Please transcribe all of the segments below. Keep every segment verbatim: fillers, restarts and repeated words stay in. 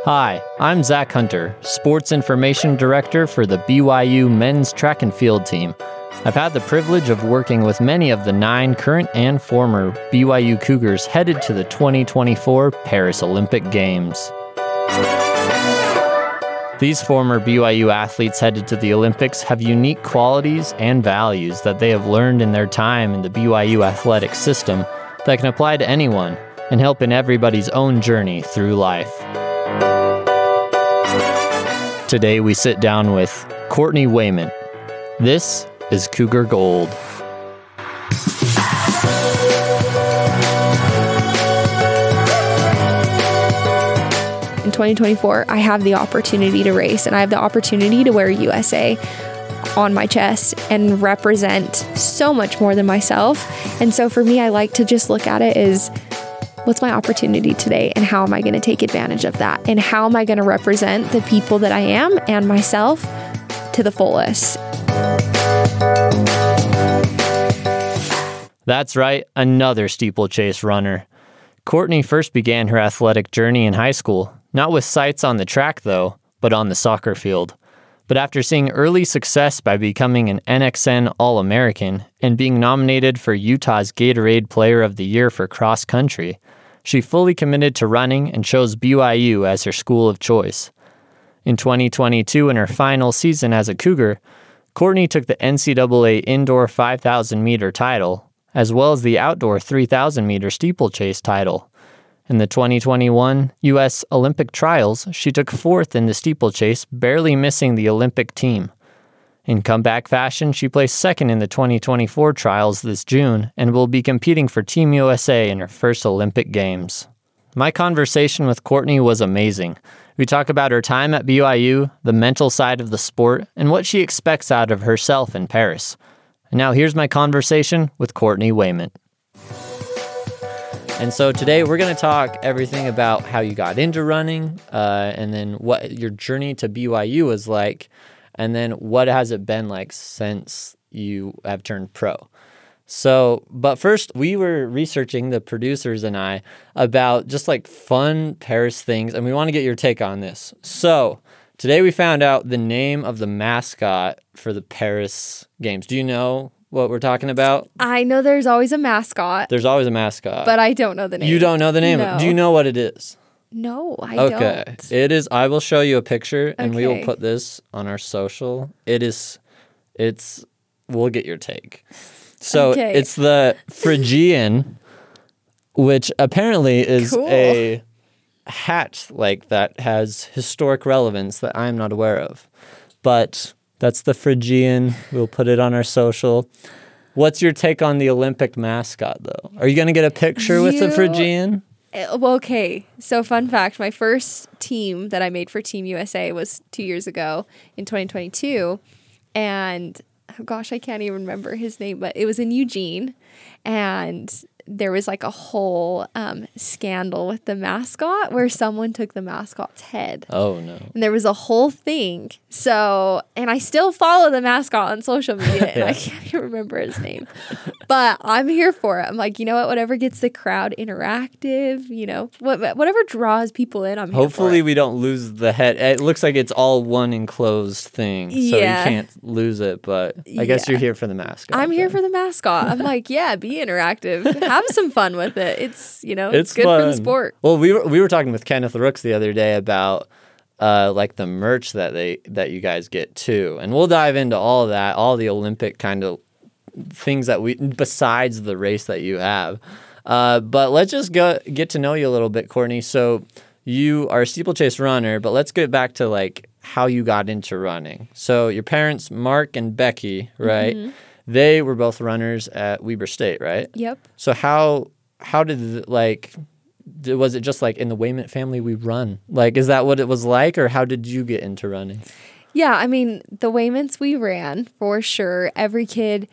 Hi, I'm Zach Hunter, Sports Information Director for the B Y U Men's Track and Field team. I've had the privilege of working with many of the nine current and former B Y U Cougars headed to the twenty twenty-four Paris Olympic Games. These former B Y U athletes headed to the Olympics have unique qualities and values that they have learned in their time in the B Y U athletic system that can apply to anyone and help in everybody's own journey through life. Today we sit down with Courtney Wayment. This is Cougar Gold. In twenty twenty-four, I have the opportunity to race, and I have the opportunity to wear U S A on my chest and represent so much more than myself. And so for me, I like to just look at it as, what's my opportunity today, and how am I going to take advantage of that? And how am I going to represent the people that I am and myself to the fullest? That's right, another steeplechase runner. Courtney first began her athletic journey in high school, not with sights on the track though, but on the soccer field. But after seeing early success by becoming an N X N All-American and being nominated for Utah's Gatorade Player of the Year for cross country, she fully committed to running and chose B Y U as her school of choice. In twenty twenty-two, in her final season as a Cougar, Courtney took the N C double A indoor five thousand meter title, as well as the outdoor three thousand meter steeplechase title. In the twenty twenty-one U S Olympic trials, she took fourth in the steeplechase, barely missing the Olympic team. In comeback fashion, she placed second in the twenty twenty-four trials this June and will be competing for Team U S A in her first Olympic Games. My conversation with Courtney was amazing. We talk about her time at B Y U, the mental side of the sport, and what she expects out of herself in Paris. And now here's my conversation with Courtney Wayment. And so today we're going to talk everything about how you got into running, uh, and then what your journey to B Y U was like, and then what has it been like since you have turned pro. So, but first, we were researching, the producers and I, about just like fun Paris things, and we want to get your take on this. So, today we found out the name of the mascot for the Paris Games. Do you know what we're talking about? I know there's always a mascot. There's always a mascot. But I don't know the name. You don't know the name? No. Do you know what it is? No, I okay. don't. It is, I will show you a picture, and we will Okay. put this on our social. It is, it's, we'll get your take. So Okay. it's the Phrygian, which apparently is Cool. a hat like that has historic relevance that I'm not aware of. But that's the Phrygian. We'll put it on our social. What's your take on the Olympic mascot, though? Are you going to get a picture with the You- Phrygian? Uh, Well, okay. So fun fact, my first team that I made for Team U S A was two years ago in twenty twenty-two. And oh gosh, I can't even remember his name, but it was in Eugene. And there was like a whole um, scandal with the mascot where someone took the mascot's head. Oh, no. And there was a whole thing. So, and I still follow the mascot on social media, and Yeah. I can't even remember his name. But I'm here for it. I'm like, you know what? Whatever gets the crowd interactive, you know, what, whatever draws people in, I'm here Hopefully for we don't lose the head. It looks like it's all one enclosed thing, so Yeah. you can't lose it. But I guess Yeah. you're here for the mascot. I'm here then. for the mascot. I'm like, yeah, be interactive. Have some fun with it. It's, you know, It's it's good for the fun. sport. Well, we were we were talking with Kenneth Rooks the other day about uh, like the merch that they that you guys get too, and we'll dive into all of that, all the Olympic kind of things that we besides the race that you have. Uh, but let's just go get to know you a little bit, Courtney. So you are a steeplechase runner, but let's get back to like how you got into running. So your parents, Mark and Becky, right? Mm-hmm. They were both runners at Weber State, right? Yep. So how how did it, like d- was it just like in the Wayment family we run? Like is that what it was like, or how did you get into running? Yeah, I mean, the Wayments we ran for sure. Every kid,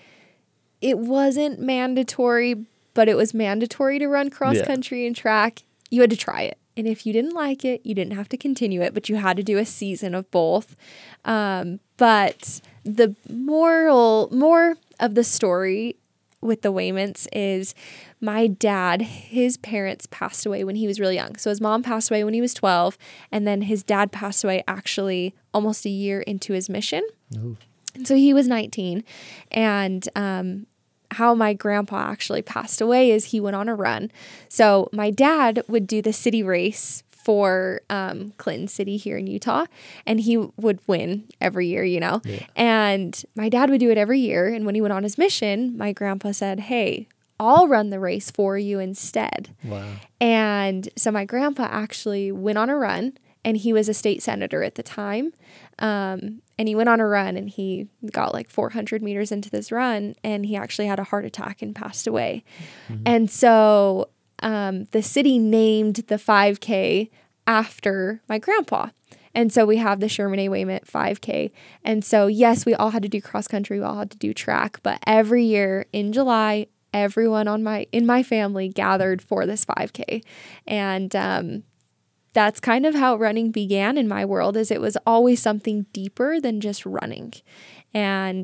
it wasn't mandatory, but it was mandatory to run cross Yeah. country and track. You had to try it. And if you didn't like it, you didn't have to continue it, but you had to do a season of both. Um, but the moral, more of the story with the Wayments is my dad, his parents passed away when he was really young. So his mom passed away when he was twelve, and then his dad passed away actually almost a year into his mission. Ooh. And so he was nineteen. And um, how my grandpa actually passed away is he went on a run. So my dad would do the city race for um, Clinton City here in Utah, and he would win every year, you know. Yeah. And my dad would do it every year. And when he went on his mission, my grandpa said, hey, I'll run the race for you instead. Wow. And so my grandpa actually went on a run, and he was a state senator at the time. Um, and he went on a run, and he got like four hundred meters into this run, and he actually had a heart attack and passed away. Mm-hmm. And so Um, the city named the five K after my grandpa. And so we have the Sherman A. Wayment five K. And so, yes, we all had to do cross country. We all had to do track. But every year in July, everyone on my in my family gathered for this five K. And um, that's kind of how running began in my world, is it was always something deeper than just running. And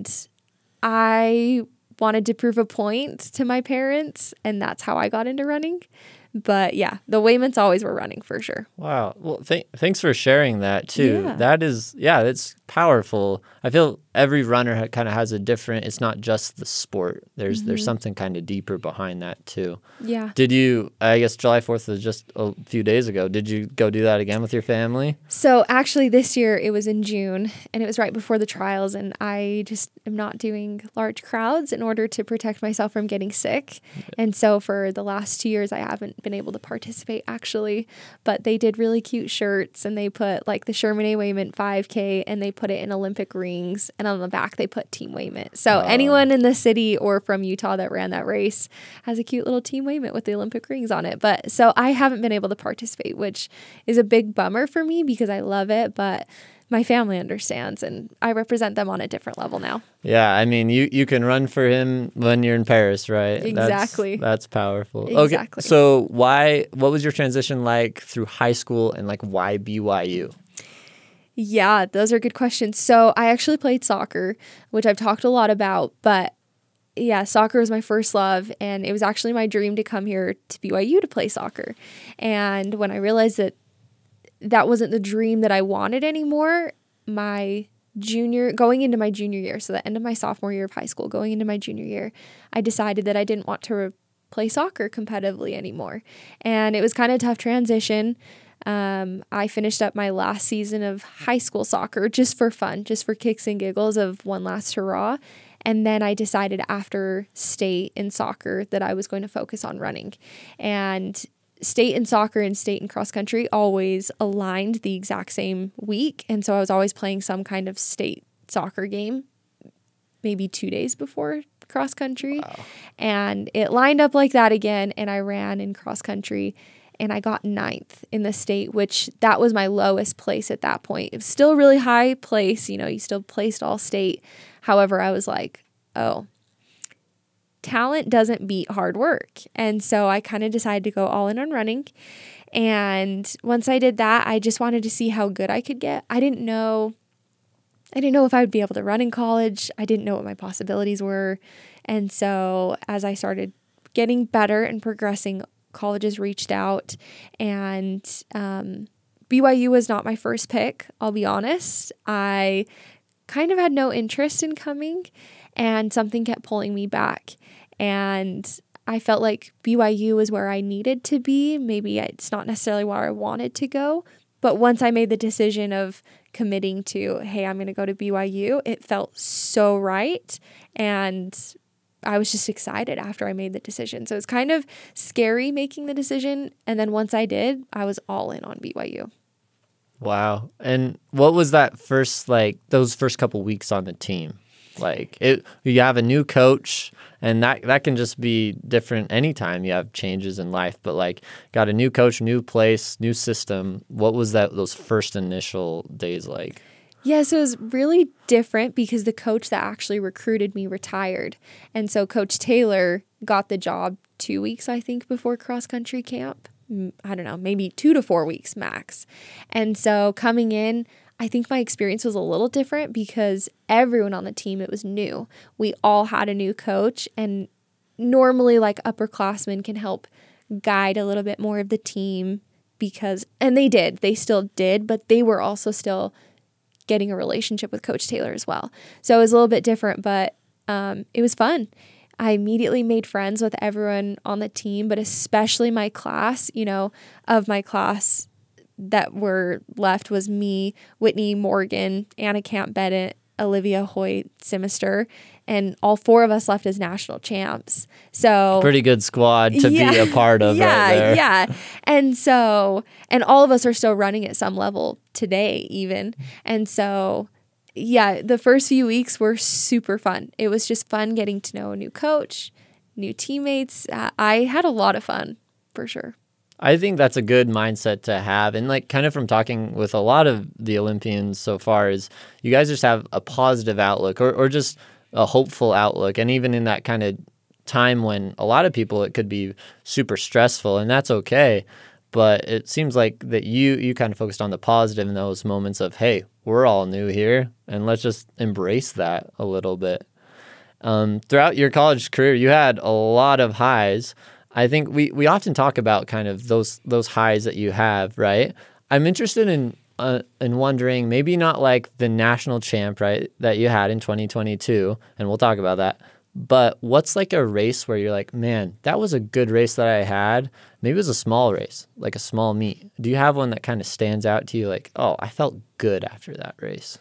I wanted to prove a point to my parents, and that's how I got into running. But yeah, the Wayments always were running for sure. Wow. Well, th- thanks for sharing that too. Yeah. That is, yeah, it's powerful. I feel every runner ha- kind of has a different, it's not just the sport. There's mm-hmm. there's something kind of deeper behind that too. Yeah. Did you, I guess July fourth was just a few days ago. Did you go do that again with your family? So actually this year it was in June, and it was right before the trials, and I just am not doing large crowds in order to protect myself from getting sick. Yeah. And so for the last two years I haven't been able to participate actually, but they did really cute shirts, and they put like the Sherman A. Wayment five K, and they put it in Olympic rings, and on the back they put Team Wayment. So oh. anyone in the city or from Utah that ran that race has a cute little Team Wayment with the Olympic rings on it. But so I haven't been able to participate, which is a big bummer for me because I love it, but my family understands, and I represent them on a different level now. Yeah, I mean, you, you can run for him when you're in Paris, right? Exactly. That's, that's powerful. Exactly. Okay, so why? What was your transition like through high school, and like why B Y U? Yeah, those are good questions. So I actually played soccer, which I've talked a lot about, but yeah, soccer was my first love, and it was actually my dream to come here to B Y U to play soccer. And when I realized that that wasn't the dream that I wanted anymore, my junior, going into my junior year, so the end of my sophomore year of high school, going into my junior year, I decided that I didn't want to re- play soccer competitively anymore. And it was kind of a tough transition. Um, I finished up my last season of high school soccer just for fun, just for kicks and giggles of one last hurrah. And then I decided after state in soccer that I was going to focus on running. And state in soccer and state in cross country always aligned the exact same week. And so I was always playing some kind of state soccer game, maybe two days before cross country. Wow. And it lined up like that again. And I ran in cross country, and I got ninth in the state, which that was my lowest place at that point. It was still a really high place. You know, you still placed all state. However, I was like, oh, talent doesn't beat hard work. And so I kind of decided to go all in on running. And once I did that, I just wanted to see how good I could get. I didn't know, I didn't know if I would be able to run in college. I didn't know what my possibilities were. And so as I started getting better and progressing, colleges reached out, and um, B Y U was not my first pick. I'll be honest. I kind of had no interest in coming, and something kept pulling me back. And I felt like B Y U was where I needed to be. Maybe it's not necessarily where I wanted to go, but once I made the decision of committing to, hey, I'm going to go to B Y U, it felt so right. And I was just excited after I made the decision. So it's kind of scary making the decision. And then once I did, I was all in on B Y U. Wow. And what was that first, like, those first couple weeks on the team? Like, it, you have a new coach, and that, that can just be different anytime you have changes in life. But, like, got a new coach, new place, new system. What was that, those first initial days like? Yeah, so it was really different because the coach that actually recruited me retired. And so Coach Taylor got the job two weeks, I think, before cross-country camp. I don't know, maybe two to four weeks max. And so coming in, I think my experience was a little different because everyone on the team, it was new. We all had a new coach, and normally like upperclassmen can help guide a little bit more of the team because, and they did, they still did, but they were also still getting a relationship with Coach Taylor as well. So it was a little bit different, but um, it was fun. I immediately made friends with everyone on the team, but especially my class, you know, of my class that were left was me, Whitney Morgan, Anna Camp Bennett, Olivia Hoyt Simister, and all four of us left as national champs. So pretty good squad to yeah, be a part of yeah, right there. Yeah. And so, and all of us are still running at some level today even. And so, yeah, the first few weeks were super fun. It was just fun getting to know a new coach, new teammates. Uh, I had a lot of fun for sure. I think that's a good mindset to have. And like kind of from talking with a lot of the Olympians so far is you guys just have a positive outlook or, or just a hopeful outlook. And even in that kind of time when a lot of people, it could be super stressful and that's okay. But it seems like that you, you kind of focused on the positive in those moments of, hey, we're all new here and let's just embrace that a little bit. Um, throughout your college career, you had a lot of highs. I think we, we often talk about kind of those those highs that you have, right? I'm interested in uh, in wondering, maybe not like the national champ, right, that you had in twenty twenty-two, and we'll talk about that. But what's like a race where you're like, man, that was a good race that I had. Maybe it was a small race, like a small meet. Do you have one that kind of stands out to you like, oh, I felt good after that race?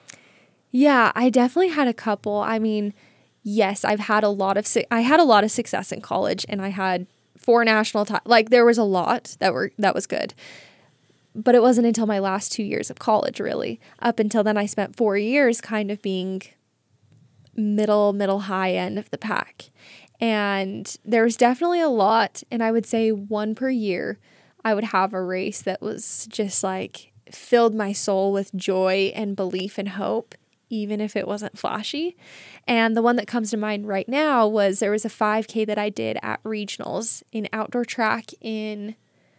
Yeah, I definitely had a couple. I mean, yes, I've had a lot of, su- I had a lot of success in college and I had four national, t- like there was a lot that were, that was good. But it wasn't until my last two years of college, really. Up until then, I spent four years kind of being middle, middle high end of the pack. And there was definitely a lot. And I would say one per year, I would have a race that was just like filled my soul with joy and belief and hope, even if it wasn't flashy. And the one that comes to mind right now was there was a five K that I did at regionals in outdoor track in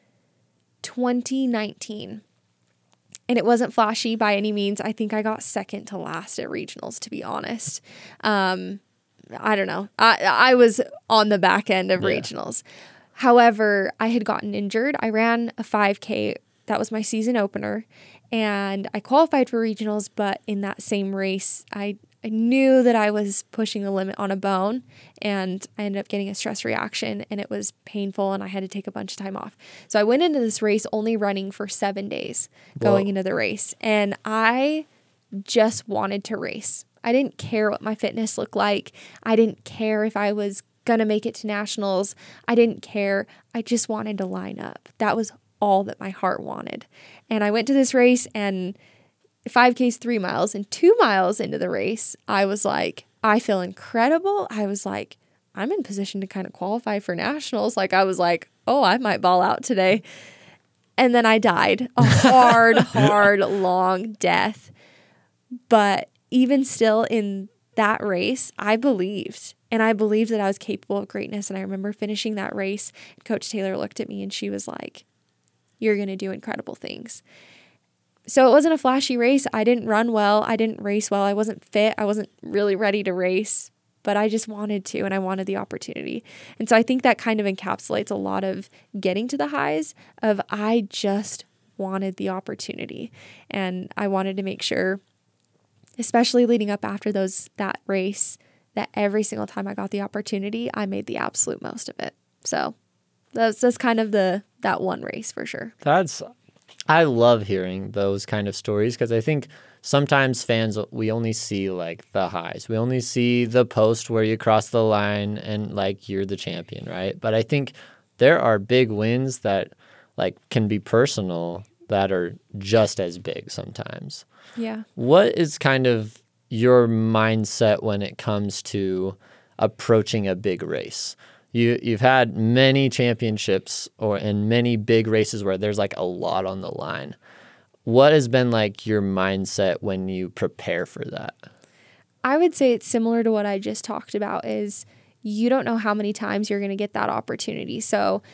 twenty nineteen. And it wasn't flashy by any means. I think I got second to last at regionals, to be honest. Um, I don't know. I, I was on the back end of yeah. regionals. However, I had gotten injured. I ran a five K. That was my season opener. And I qualified for regionals, but in that same race, I, I knew that I was pushing the limit on a bone, and I ended up getting a stress reaction, and it was painful, and I had to take a bunch of time off. So I went into this race only running for seven days going Whoa. into the race, and I just wanted to race. I didn't care what my fitness looked like. I didn't care if I was going to make it to nationals. I didn't care. I just wanted to line up. That was all that my heart wanted. And I went to this race, and five K's three miles, and two miles into the race, I was like, I feel incredible. I was like, I'm in position to kind of qualify for nationals. Like, I was like, oh, I might ball out today. And then I died a hard, hard, long death. But even still in that race, I believed. And I believed that I was capable of greatness. And I remember finishing that race. Coach Taylor looked at me and she was like, you're going to do incredible things. So it wasn't a flashy race. I didn't run well. I didn't race well. I wasn't fit. I wasn't really ready to race, but I just wanted to, and I wanted the opportunity. And so I think that kind of encapsulates a lot of getting to the highs of I just wanted the opportunity. And I wanted to make sure, especially leading up after those that race, that every single time I got the opportunity, I made the absolute most of it. So that's that's kind of the that one race for sure. That's I love hearing those kind of stories because I think sometimes fans, we only see like the highs. We only see the post where you cross the line and like you're the champion, right? But I think there are big wins that like can be personal that are just as big sometimes. Yeah. What is kind of your mindset when it comes to approaching a big race? You, you've had many championships or and many big races where there's like a lot on the line. What has been like your mindset when you prepare for that? I would say it's similar to what I just talked about is you don't know how many times you're going to get that opportunity. So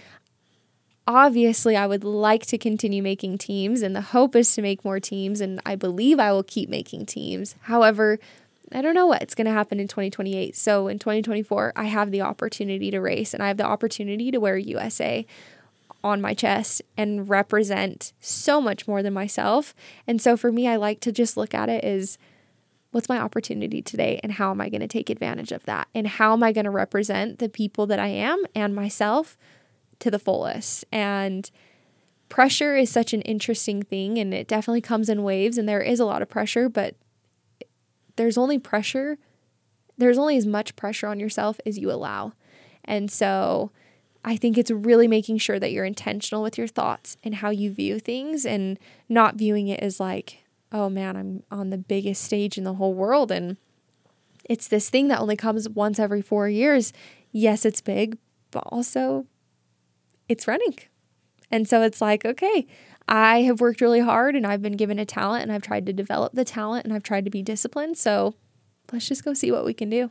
obviously I would like to continue making teams, and the hope is to make more teams, and I believe I will keep making teams. However, I don't know what's going to happen in twenty twenty-eight. So in twenty twenty-four, I have the opportunity to race, and I have the opportunity to wear U S A on my chest and represent so much more than myself. And so for me, I like to just look at it as, what's my opportunity today, and how am I going to take advantage of that? And how am I going to represent the people that I am and myself to the fullest? And pressure is such an interesting thing, and it definitely comes in waves, and there is a lot of pressure, but there's only pressure. There's only as much pressure on yourself as you allow. And so I think it's really making sure that you're intentional with your thoughts and how you view things, and not viewing it as like, oh man, I'm on the biggest stage in the whole world, and it's this thing that only comes once every four years. Yes, it's big, but also it's running. And so it's like, okay, I have worked really hard, and I've been given a talent, and I've tried to develop the talent, and I've tried to be disciplined. So let's just go see what we can do.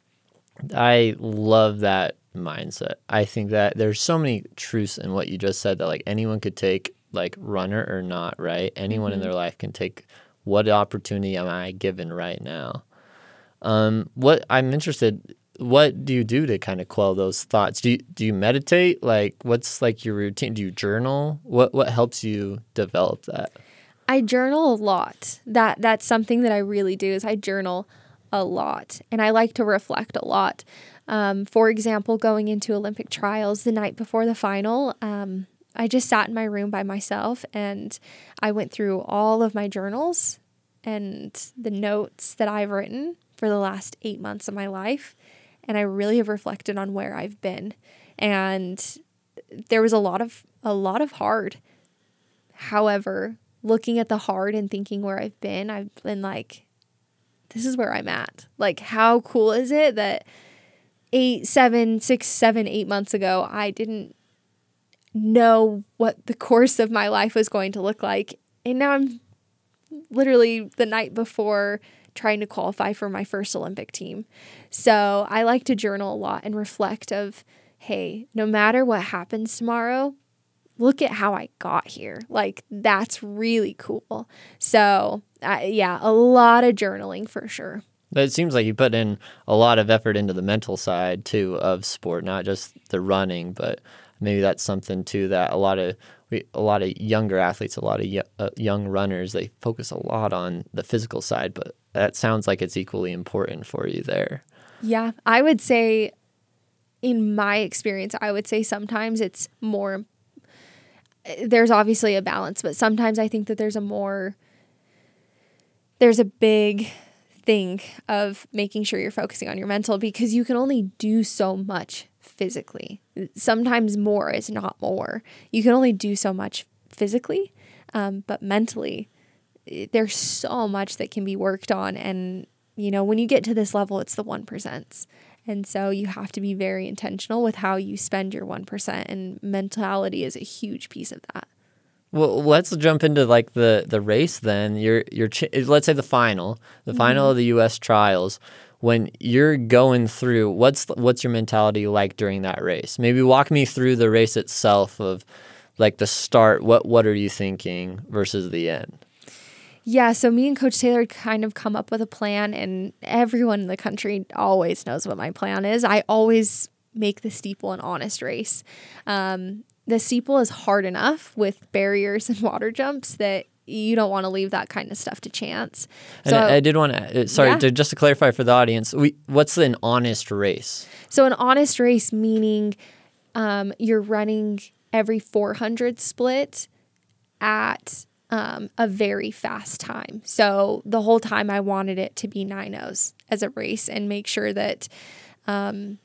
I love that mindset. I think that there's so many truths in what you just said that like anyone could take, like runner or not, right? Anyone mm-hmm. in their life can take, what opportunity am I given right now? Um, what I'm interested, what do you do to kind of quell those thoughts? Do you, do you meditate? Like, what's like your routine? Do you journal? What, what helps you develop that? I journal a lot. That that's something that I really do, is I journal a lot, and I like to reflect a lot. Um, for example, going into Olympic trials the night before the final, um, I just sat in my room by myself, and I went through all of my journals and the notes that I've written for the last eight months of my life. And I really have reflected on where I've been. And there was a lot of, a lot of hard. However, looking at the hard and thinking where I've been, I've been like, this is where I'm at. Like, how cool is it that eight, seven, six, seven, eight months ago, I didn't know what the course of my life was going to look like. And now I'm literally the night before trying to qualify for my first Olympic team. So I like to journal a lot and reflect of, hey, no matter what happens tomorrow, look at how I got here. Like, that's really cool. So uh, yeah, a lot of journaling for sure. But it seems like you put in a lot of effort into the mental side too of sport, not just the running, but maybe that's something too that a lot of we, a lot of younger athletes, a lot of y- uh, young runners, they focus a lot on the physical side, but that sounds like it's equally important for you there. Yeah, I would say, in my experience, I would say sometimes it's more, there's obviously a balance, but sometimes I think that there's a more, there's a big thing of making sure you're focusing on your mental, because you can only do so much physically. Sometimes more is not more. You can only do so much physically, um, but mentally, there's so much that can be worked on. And, you know, when you get to this level, it's the one percent. And so you have to be very intentional with how you spend your one percent, and mentality is a huge piece of that. Well, let's jump into like the, the race then. You're, you're ch- let's say the final, the mm-hmm. final of the U S trials. When you're going through, what's what's your mentality like during that race? Maybe walk me through the race itself of like the start. What what are you thinking versus the end? Yeah, so me and Coach Taylor kind of come up with a plan, and everyone in the country always knows what my plan is. I always make the steeple an honest race. Um, the steeple is hard enough with barriers and water jumps that you don't want to leave that kind of stuff to chance. And so I, I did want to, sorry, yeah. to, just to clarify for the audience, we, what's an honest race? So an honest race meaning um, you're running every four hundred split at um, a very fast time. So the whole time I wanted it to be nine ohs as a race, and make sure that, um,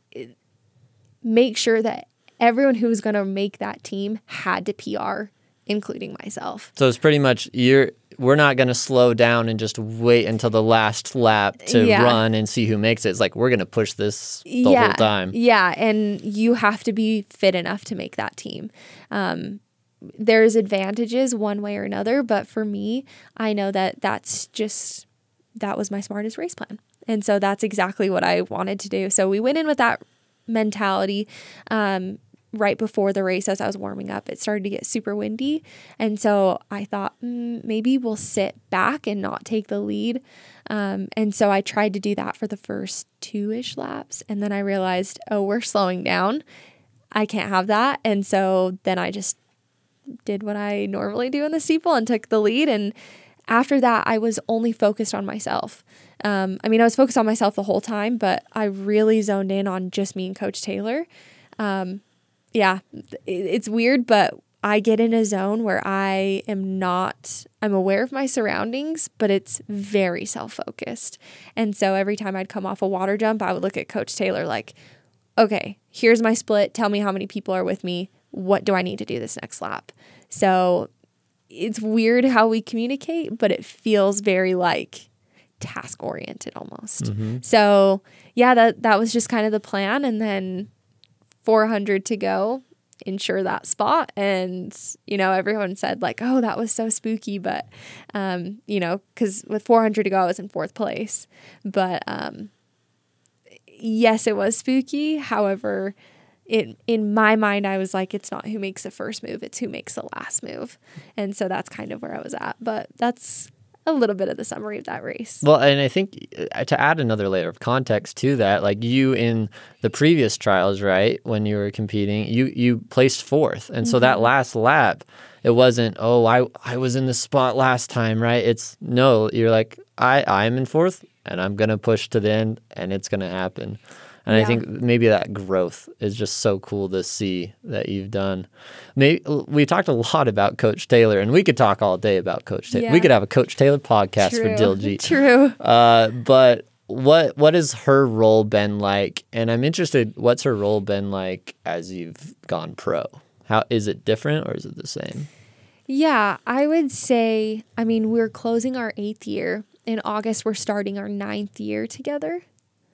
make sure that everyone who was going to make that team had to P R, including myself. So it's pretty much you're we're not going to slow down and just wait until the last lap to yeah. run and see who makes it. It's like we're going to push this the yeah. whole time. Yeah, and you have to be fit enough to make that team. Um, there's advantages one way or another, but for me, I know that that's just, that was my smartest race plan. And so that's exactly what I wanted to do. So we went in with that mentality. Um, right before the race, as I was warming up, it started to get super windy. And so I thought, mm, maybe we'll sit back and not take the lead. Um, and so I tried to do that for the first two-ish laps. And then I realized, oh, we're slowing down. I can't have that. And so then I just did what I normally do in the steeple and took the lead. And after that, I was only focused on myself. Um, I mean, I was focused on myself the whole time, but I really zoned in on just me and Coach Taylor. Um, yeah, it's weird, but I get in a zone where I am not, I'm aware of my surroundings, but it's very self-focused. And so every time I'd come off a water jump, I would look at Coach Taylor like, okay, here's my split. Tell me how many people are with me. What do I need to do this next lap? So it's weird how we communicate, but it feels very like task oriented almost. Mm-hmm. So yeah, that, that was just kind of the plan. And then four hundred to go, ensure that spot. And, you know, everyone said like, oh, that was so spooky. But, um, you know, because with four hundred to go, I was in fourth place. But um, yes, it was spooky. However, it, in my mind, I was like, it's not who makes the first move, it's who makes the last move. And so that's kind of where I was at. But that's a little bit of the summary of that race. Well, and I think to add another layer of context to that, like you in the previous trials, right, when you were competing, you you placed fourth. And mm-hmm. so that last lap, it wasn't, oh, I, I was in the spot last time, right? It's, no, you're like, I, I'm in fourth, and I'm going to push to the end, and it's going to happen. And yeah. I think maybe that growth is just so cool to see that you've done. Maybe we talked a lot about Coach Taylor, and we could talk all day about Coach Taylor. Yeah. We could have a Coach Taylor podcast True. for Diljeet. True. Uh, but what what has her role been like? And I'm interested, what's her role been like as you've gone pro? How is it different or is it the same? Yeah, I would say, I mean, we're closing our eighth year. In August, we're starting our ninth year together.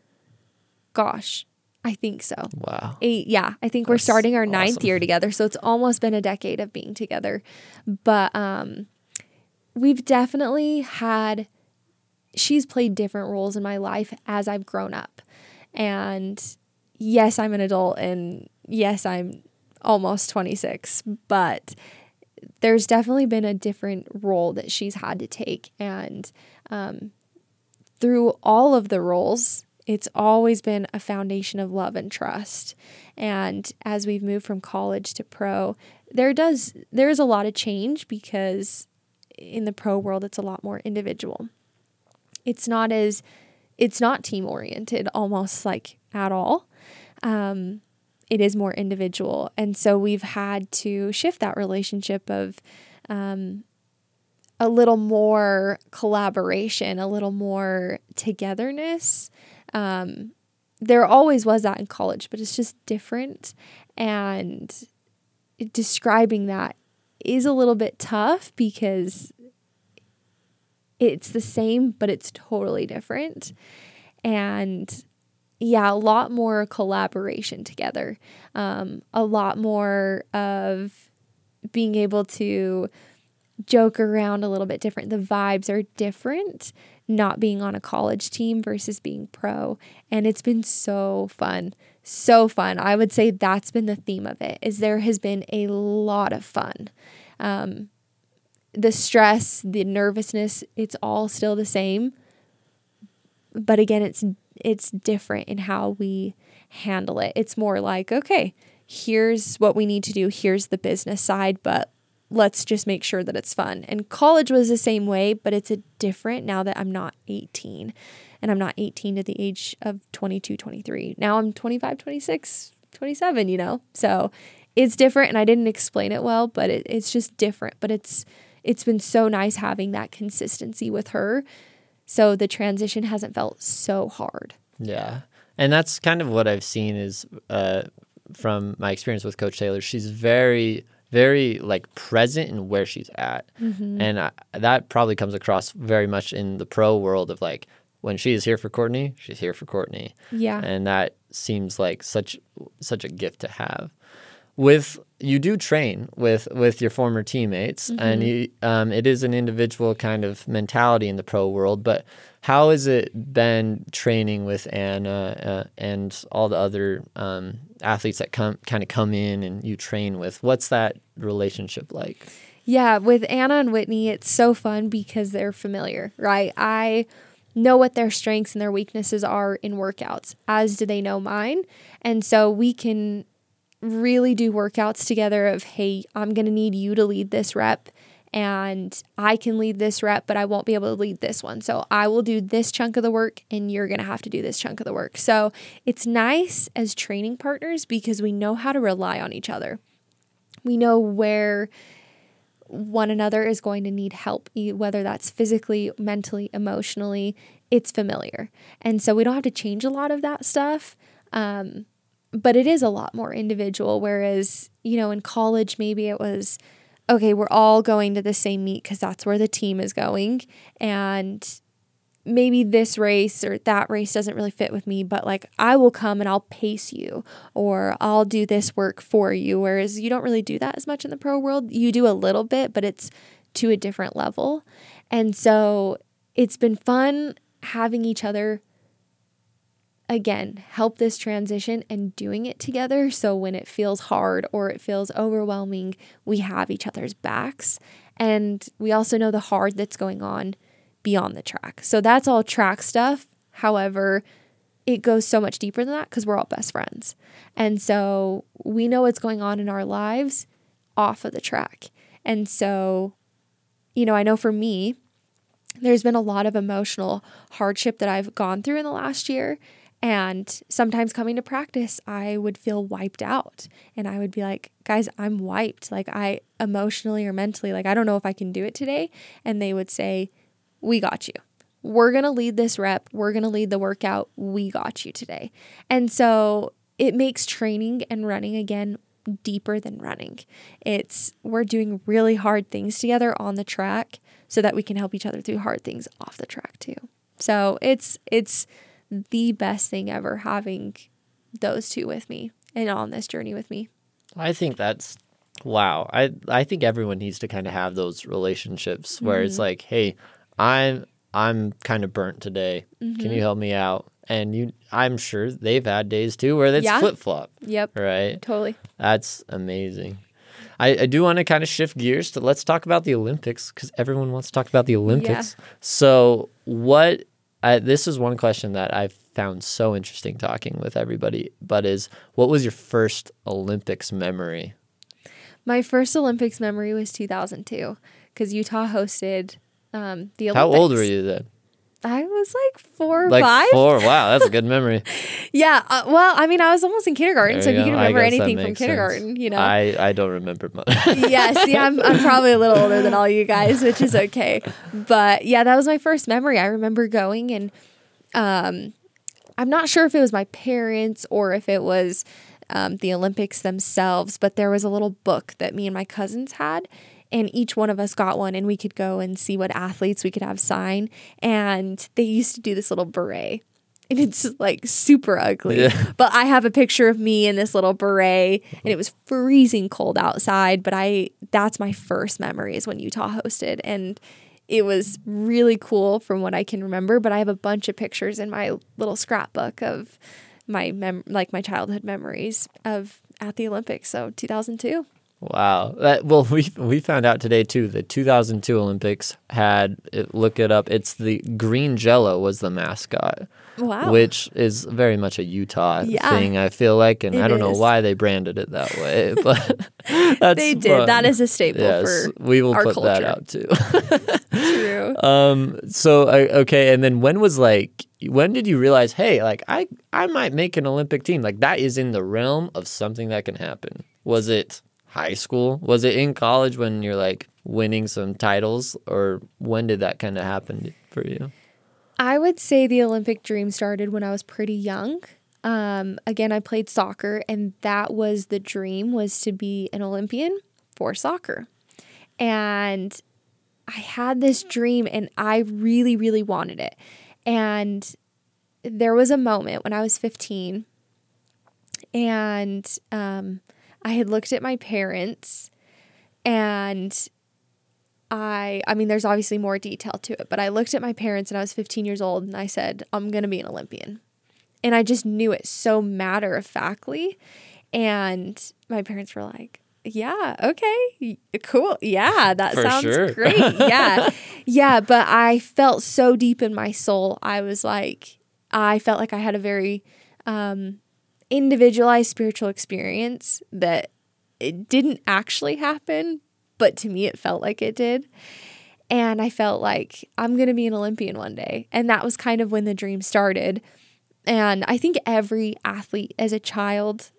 Gosh, I think so. Wow. Eight, yeah, I think That's we're starting our ninth awesome. year together. So it's almost been a decade of being together. But um, we've definitely had, she's played different roles in my life as I've grown up. And yes, I'm an adult, and yes, I'm almost twenty-six, but there's definitely been a different role that she's had to take. And um, through all of the roles, it's always been a foundation of love and trust. And as we've moved from college to pro, there does there is a lot of change because in the pro world, it's a lot more individual. It's not as it's not team oriented, almost like at all. Um, it is more individual, and so we've had to shift that relationship of um, a little more collaboration, a little more togetherness. Um, there always was that in college, but it's just different. And describing that is a little bit tough because it's the same, but it's totally different. And yeah, a lot more collaboration together. Um, a lot more of being able to joke around a little bit different. The vibes are different, not being on a college team versus being pro. And it's been so fun, so fun. I would say that's been the theme of it, is there has been a lot of fun. Um, the stress, the nervousness, it's all still the same. But again, it's it's different in how we handle it. It's more like, okay, here's what we need to do. Here's the business side, but let's just make sure that it's fun. And college was the same way, but it's a different now that I'm not eighteen. And I'm not eighteen at the age of twenty-two, twenty-three. Now I'm twenty-five, twenty-six, twenty-seven, you know? So it's different, and I didn't explain it well, but it, it's just different. But it's it's been so nice having that consistency with her. So the transition hasn't felt so hard. Yeah. And that's kind of what I've seen is uh, from my experience with Coach Taylor. She's very, very like present in where she's at. Mm-hmm. And I, that probably comes across very much in the pro world of like, when she is here for Courtney, she's here for Courtney. Yeah. And that seems like such such a gift to have. with you do train with with your former teammates, mm-hmm. and you um, it is an individual kind of mentality in the pro world. But how has it been training with Anna uh, and all the other um, athletes that come kind of come in and you train with? What's that relationship like? Yeah, with Anna and Whitney, it's so fun because they're familiar, right? I know what their strengths and their weaknesses are in workouts, as do they know mine. And so we can really do workouts together of, hey, I'm going to need you to lead this rep, and I can lead this rep, but I won't be able to lead this one. So I will do this chunk of the work, and you're going to have to do this chunk of the work. So it's nice as training partners because we know how to rely on each other. We know where one another is going to need help, whether that's physically, mentally, emotionally. It's familiar. And so we don't have to change a lot of that stuff. Um, but it is a lot more individual. Whereas, you know, in college, maybe it was, okay, we're all going to the same meet because that's where the team is going. And maybe this race or that race doesn't really fit with me, but like I will come and I'll pace you, or I'll do this work for you. Whereas you don't really do that as much in the pro world. You do a little bit, but it's to a different level. And so it's been fun having each other, again, help this transition and doing it together. So when it feels hard or it feels overwhelming, we have each other's backs. And we also know the hard that's going on beyond the track. So that's all track stuff. However, it goes so much deeper than that because we're all best friends. And so we know what's going on in our lives off of the track. And so, you know, I know for me, there's been a lot of emotional hardship that I've gone through in the last year. And sometimes coming to practice, I would feel wiped out. And I would be like, guys, I'm wiped. Like I emotionally or mentally, like I don't know if I can do it today. And they would say, we got you. We're going to lead this rep. We're going to lead the workout. We got you today. And so it makes training and running again deeper than running. It's we're doing really hard things together on the track so that we can help each other through hard things off the track too. So it's it's the best thing ever having those two with me and on this journey with me. I think that's wow. I I think everyone needs to kind of have those relationships where mm-hmm. it's like, hey, I'm I'm kind of burnt today. Mm-hmm. Can you help me out? And you, I'm sure they've had days too where it's yeah. flip flop. Yep. Right. Totally. That's amazing. I, I do want to kind of shift gears to let's talk about the Olympics because everyone wants to talk about the Olympics. Yeah. So what? I, this is one question that I've found so interesting talking with everybody. But is what was your first Olympics memory? My first Olympics memory was two thousand two because Utah hosted. Um, the Olympics. How old were you then? I was like four or like five. Four. Wow, that's a good memory. yeah. Uh, well, I mean, I was almost in kindergarten, there so you if you go. can remember anything from sense. kindergarten, you know. I, I don't remember much. yeah, see, I'm I'm probably a little older than all you guys, which is okay. But yeah, that was my first memory. I remember going and um, I'm not sure if it was my parents or if it was um, the Olympics themselves, but there was a little book that me and my cousins had. And each one of us got one and we could go and see what athletes we could have sign. And they used to do this little beret. And it's like super ugly. Yeah. But I have a picture of me in this little beret and it was freezing cold outside. But I that's my first memory is when Utah hosted. And it was really cool from what I can remember. But I have a bunch of pictures in my little scrapbook of my mem- like my childhood memories of at the Olympics. So two thousand two. Wow. That, well, we we found out today, too, the two thousand two Olympics had, it, look it up, it's the green Jell-O was the mascot. Wow. Which is very much a Utah yeah, thing, I feel like, and I don't is. know why they branded it that way, but that's They did. fun. That is a staple yes, for we will our put culture. that out, too. True. Um. So, uh, okay, and then when was, like, when did you realize, hey, like, I, I might make an Olympic team? Like, that is in the realm of something that can happen. Was it high school? Was it in college when you're like winning some titles, or when did that kind of happen for you? I would say the Olympic dream started when I was pretty young. Um, again, I played soccer and that was the dream, was to be an Olympian for soccer. And I had this dream and I really, really wanted it. And there was a moment when I was fifteen and, um, I had looked at my parents, and I, I mean, there's obviously more detail to it, but I looked at my parents and I was fifteen years old and I said, I'm going to be an Olympian. And I just knew it so matter of factly. And my parents were like, yeah, okay, cool. Yeah, that For sounds sure. great. Yeah. Yeah. But I felt so deep in my soul. I was like, I felt like I had a very um, individualized spiritual experience that it didn't actually happen, but to me, it felt like it did. And I felt like I'm going to be an Olympian one day. And that was kind of when the dream started. And I think every athlete as a child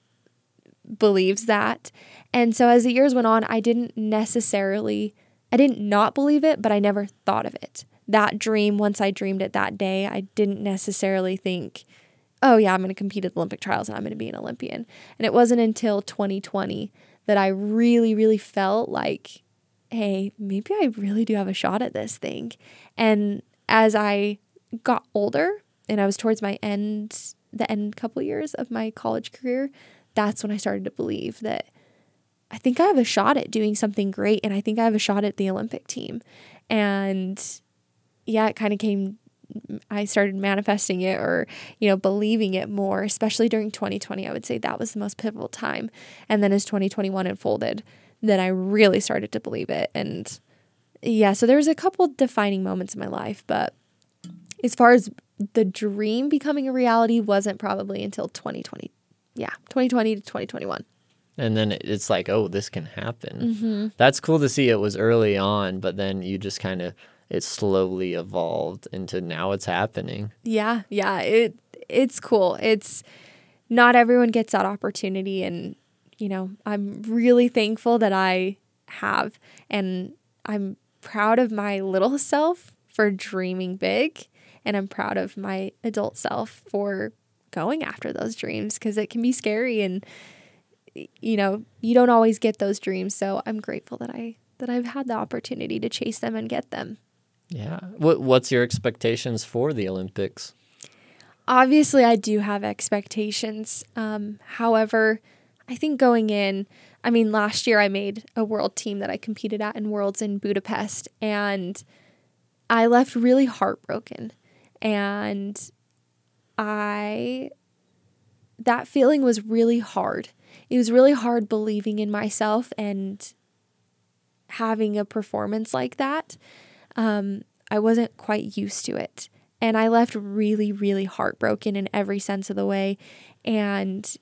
believes that. And so as the years went on, I didn't necessarily, I didn't not believe it, but I never thought of it. That dream, once I dreamed it that day, I didn't necessarily think, oh yeah, I'm going to compete at the Olympic trials and I'm going to be an Olympian. And it wasn't until twenty twenty that I really, really felt like, hey, maybe I really do have a shot at this thing. And as I got older and I was towards my end, the end couple years of my college career, that's when I started to believe that I think I have a shot at doing something great, and I think I have a shot at the Olympic team. And yeah, it kind of came, I started manifesting it or, you know, believing it more, especially during twenty twenty. I would say that was the most pivotal time. And then as twenty twenty-one unfolded, then I really started to believe it. And yeah, so there was a couple defining moments in my life, but as far as the dream becoming a reality wasn't probably until twenty twenty. Yeah, twenty twenty to twenty twenty-one. And then it's like, oh, this can happen. Mm-hmm. That's cool to see. It was early on, but then you just kind of, it slowly evolved into now it's happening. Yeah, yeah, it it's cool. It's not everyone gets that opportunity, and you know, I'm really thankful that I have, and I'm proud of my little self for dreaming big, and I'm proud of my adult self for going after those dreams, because it can be scary, and you know, you don't always get those dreams. So I'm grateful that I that I've had the opportunity to chase them and get them. Yeah. What What's your expectations for the Olympics? Obviously, I do have expectations. Um, however, I think going in, I mean, last year I made a world team that I competed at in Worlds in Budapest, and I left really heartbroken. And I, that feeling was really hard. It was really hard believing in myself and having a performance like that. Um, I wasn't quite used to it. And I left really, really heartbroken in every sense of the way. And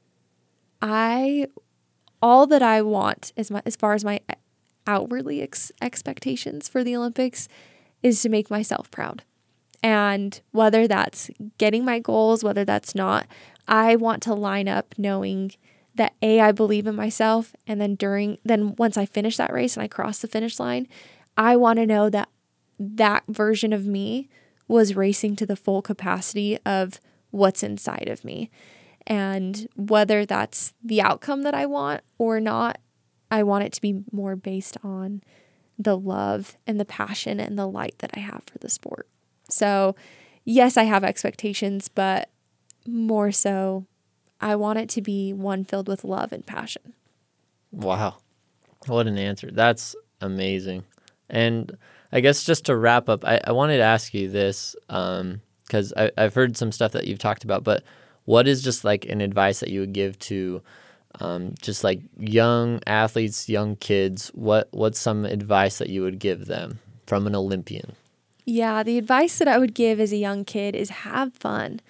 I, all that I want as my, as far as my outwardly ex- expectations for the Olympics is to make myself proud. And whether that's getting my goals, whether that's not, I want to line up knowing that A, I believe in myself. And then during, then once I finish that race and I cross the finish line, I want to know that that version of me was racing to the full capacity of what's inside of me. And whether that's the outcome that I want or not, I want it to be more based on the love and the passion and the light that I have for the sport. So yes, I have expectations, but more so, I want it to be one filled with love and passion. Wow. What an answer. That's amazing. And I guess just to wrap up, I, I wanted to ask you this, um, because I've heard some stuff that you've talked about, but what is just like an advice that you would give to um, just like young athletes, young kids? What What's some advice that you would give them from an Olympian? Yeah, the advice that I would give as a young kid is have fun.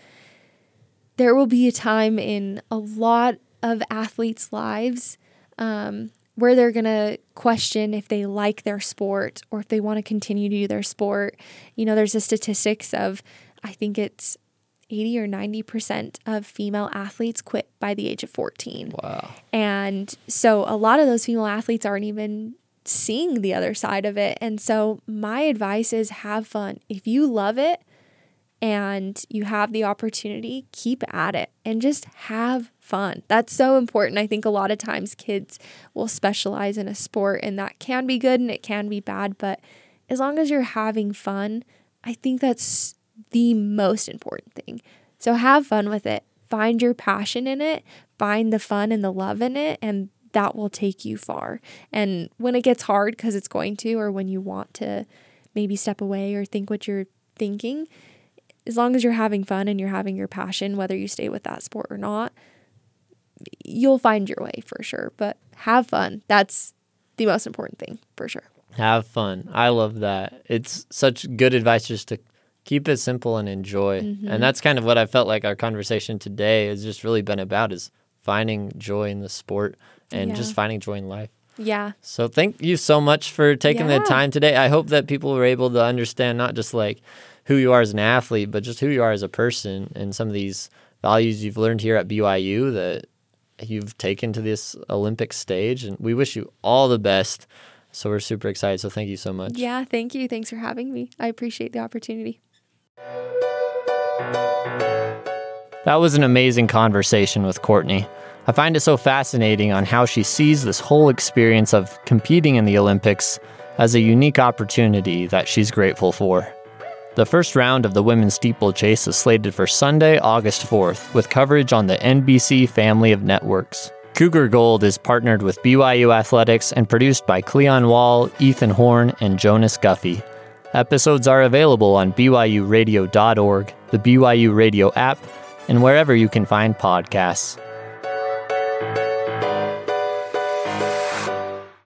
There will be a time in a lot of athletes' lives um, where they're going to question if they like their sport or if they want to continue to do their sport. You know, there's the statistics of, I think it's eighty or ninety percent of female athletes quit by the age of fourteen. Wow. And so a lot of those female athletes aren't even seeing the other side of it. And so my advice is have fun. If you love it and you have the opportunity, keep at it and just have fun. That's so important. I think a lot of times kids will specialize in a sport, and that can be good and it can be bad, but as long as you're having fun, I think that's the most important thing. So have fun with it. Find your passion in it, find the fun and the love in it, and that will take you far. And when it gets hard, because it's going to, or when you want to maybe step away or think what you're thinking, as long as you're having fun and you're having your passion, whether you stay with that sport or not, you'll find your way for sure. But have fun. That's the most important thing for sure. Have fun. I love that. It's such good advice just to keep it simple and enjoy. Mm-hmm. And that's kind of what I felt like our conversation today has just really been about, is finding joy in the sport and yeah. just finding joy in life. Yeah. So thank you so much for taking yeah. the time today. I hope that people were able to understand not just like who you are as an athlete, but just who you are as a person and some of these values you've learned here at B Y U that you've taken to this Olympic stage. And we wish you all the best. So we're super excited. So thank you so much. Yeah, thank you. Thanks for having me. I appreciate the opportunity. That was an amazing conversation with Courtney. I find it so fascinating on how she sees this whole experience of competing in the Olympics as a unique opportunity that she's grateful for. The first round of the women's steeplechase is slated for Sunday, August fourth, with coverage on the N B C family of networks. Cougar Gold is partnered with B Y U Athletics and produced by Cleon Wall, Ethan Horn, and Jonas Guffey. Episodes are available on B Y U radio dot org, the B Y U Radio app, and wherever you can find podcasts.